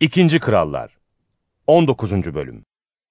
İkinci Krallar 19. Bölüm.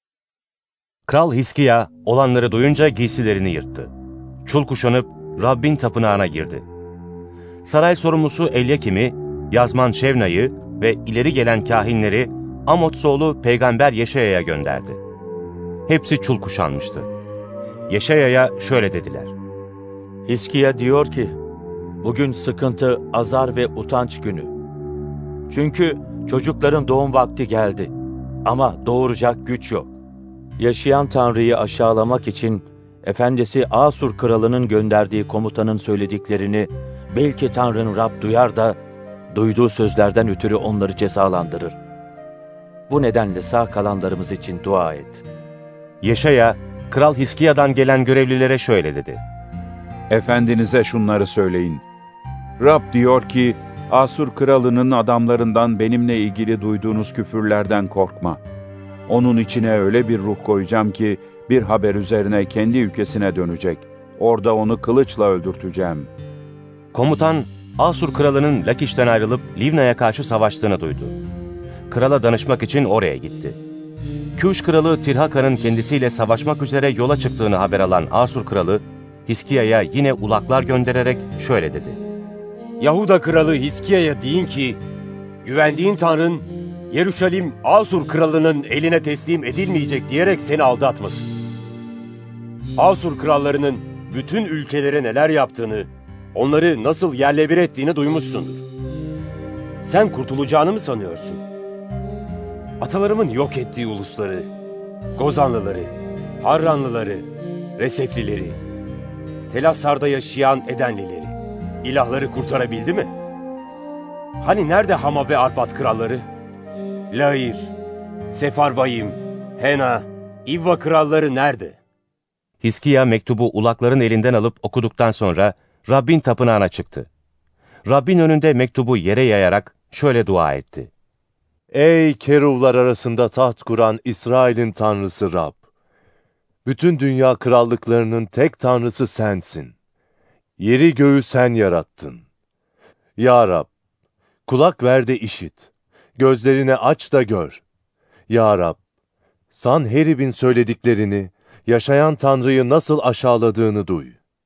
Kral Hiskiya olanları duyunca giysilerini yırttı. Çul kuşanıp Rabbin tapınağına girdi. Saray sorumlusu Elyakim'i, Yazman Şevna'yı ve ileri gelen kâhinleri Amots oğlu Peygamber Yeşaya'ya gönderdi. Hepsi çul kuşanmıştı. Yeşaya'ya şöyle dediler: Hiskiya diyor ki, bugün sıkıntı, azar ve utanç günü. Çünkü çocukların doğum vakti geldi ama doğuracak güç yok. Yaşayan Tanrı'yı aşağılamak için efendisi Asur kralının gönderdiği komutanın söylediklerini belki Tanrı'nın Rab duyar da duyduğu sözlerden ötürü onları cezalandırır. Bu nedenle sağ kalanlarımız için dua et. Yeşaya, Kral Hiskiya'dan gelen görevlilere şöyle dedi: Efendinize şunları söyleyin. Rab diyor ki, Asur kralının adamlarından benimle ilgili duyduğunuz küfürlerden korkma. Onun içine öyle bir ruh koyacağım ki, bir haber üzerine kendi ülkesine dönecek. Orada onu kılıçla öldürteceğim. Komutan, Asur kralının Lakiş'ten ayrılıp Livna'ya karşı savaştığını duydu. Krala danışmak için oraya gitti. Küş kralı Tirhaka'nın kendisiyle savaşmak üzere yola çıktığını haber alan Asur kralı, Hiskiya'ya yine ulaklar göndererek şöyle dedi: Yahuda kralı Hiskiya'ya deyin ki, güvendiğin Tanrın, Yeruşalim Asur kralının eline teslim edilmeyecek diyerek seni aldatmasın. Asur krallarının bütün ülkelere neler yaptığını, onları nasıl yerle bir ettiğini duymuşsundur. Sen kurtulacağını mı sanıyorsun? Atalarımın yok ettiği ulusları, Gozanlıları, Harranlıları, Reseflileri, Telassar'da yaşayan Edenlileri, ilahları kurtarabildi mi? Hani nerede Hama ve Arpat kralları? Lair, Sefarvayim, Hena, İvva kralları nerede? Hiskiya mektubu ulakların elinden alıp okuduktan sonra Rabbin tapınağına çıktı. Rabbin önünde mektubu yere yayarak şöyle dua etti: Ey keruvlar arasında taht kuran İsrail'in Tanrısı Rab! Bütün dünya krallıklarının tek Tanrısı sensin. Yeri göğü sen yarattın. Ya Rab! Kulak ver de işit. Gözlerini aç da gör. Ya Rab! Sanherib'in söylediklerini, yaşayan Tanrı'yı nasıl aşağıladığını duy.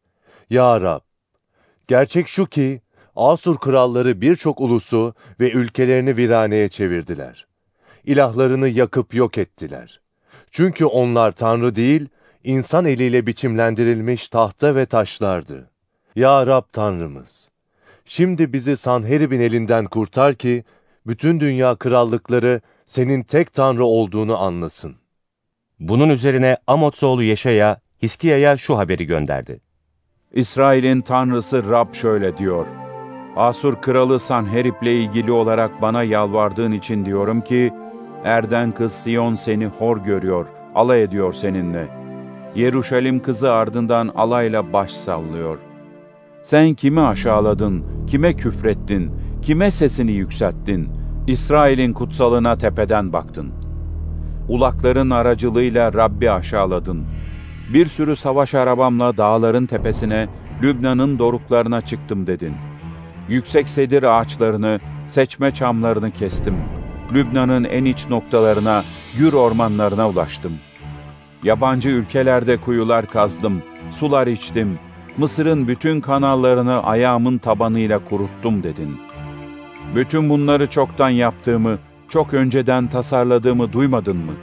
Ya Rab! Gerçek şu ki, Asur kralları birçok ulusu ve ülkelerini viraneye çevirdiler. İlahlarını yakıp yok ettiler. Çünkü onlar Tanrı değil, insan eliyle biçimlendirilmiş tahta ve taşlardı. Ya Rab Tanrımız! Şimdi bizi Sanherib'in elinden kurtar ki, bütün dünya krallıkları senin tek Tanrı olduğunu anlasın. Bunun üzerine Amots oğlu Yeşaya, Hiskiya'ya şu haberi gönderdi: İsrail'in Tanrısı Rab şöyle diyor: Asur kralı Sanherib'le ilgili olarak bana yalvardığın için diyorum ki, Erden kız Siyon seni hor görüyor, alay ediyor seninle. Yeruşalim kızı ardından alayla baş sallıyor. Sen kimi aşağıladın, kime küfrettin, kime sesini yükselttin? İsrail'in kutsalına tepeden baktın. Ulakların aracılığıyla Rabbi aşağıladın. Bir sürü savaş arabamla dağların tepesine, Lübnan'ın doruklarına çıktım dedin. Yüksek sedir ağaçlarını, seçme çamlarını kestim. Lübnan'ın en iç noktalarına, gür ormanlarına ulaştım. Yabancı ülkelerde kuyular kazdım, sular içtim. Mısır'ın bütün kanallarını ayağımın tabanıyla kuruttum dedin. Bütün bunları çoktan yaptığımı, çok önceden tasarladığımı duymadın mı?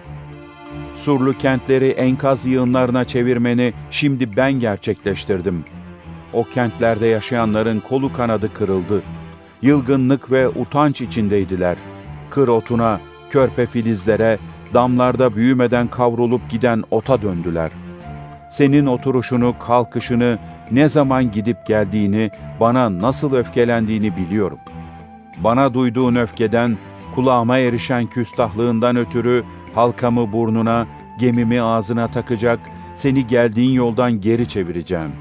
Surlu kentleri enkaz yığınlarına çevirmeni şimdi ben gerçekleştirdim. O kentlerde yaşayanların kolu kanadı kırıldı. Yılgınlık ve utanç içindeydiler. Kır otuna, körpe filizlere, damlarda büyümeden kavrulup giden ota döndüler. Senin oturuşunu, kalkışını, ne zaman gidip geldiğini, bana nasıl öfkelendiğini biliyorum. Bana duyduğun öfkeden, kulağıma erişen küstahlığından ötürü halkamı burnuna, gemimi ağzına takacak, seni geldiğin yoldan geri çevireceğim.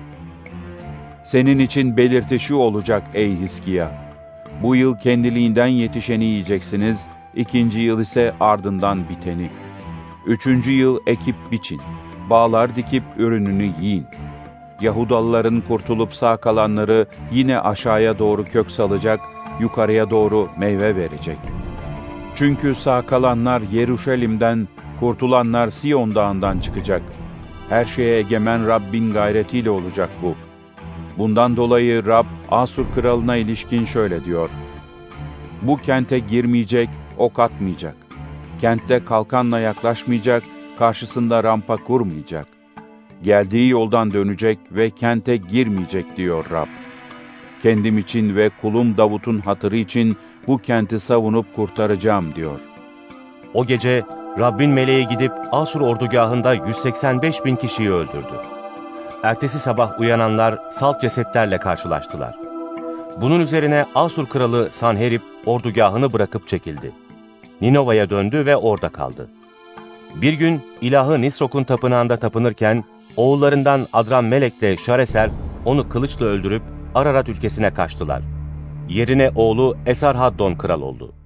Senin için belirti şu olacak ey Hiskiya: bu yıl kendiliğinden yetişeni yiyeceksiniz, 2. yıl ise ardından biteni. 3. yıl ekip biçin, bağlar dikip ürününü yiyin. Yahudalıların kurtulup sağ kalanları yine aşağıya doğru kök salacak, yukarıya doğru meyve verecek. Çünkü sağ kalanlar Yeruşalim'den, kurtulanlar Siyon Dağı'ndan çıkacak. Her şeye egemen Rabbin gayretiyle olacak bu. Bundan dolayı Rab, Asur kralına ilişkin şöyle diyor: Bu kente girmeyecek, ok atmayacak. Kentte kalkanla yaklaşmayacak, karşısında rampa kurmayacak. Geldiği yoldan dönecek ve kente girmeyecek diyor Rab. Kendim için ve kulum Davut'un hatırı için bu kenti savunup kurtaracağım diyor. O gece Rabbin meleği gidip Asur ordugahında 185.000 kişiyi öldürdü. Ertesi sabah uyananlar salt cesetlerle karşılaştılar. Bunun üzerine Asur kralı Sanherib ordugahını bırakıp çekildi. Ninova'ya döndü ve orada kaldı. Bir gün ilahı Nisrok'un tapınağında tapınırken oğullarından Adrammelek ile Şareser onu kılıçla öldürüp Ararat ülkesine kaçtılar. Yerine oğlu Esarhaddon kral oldu.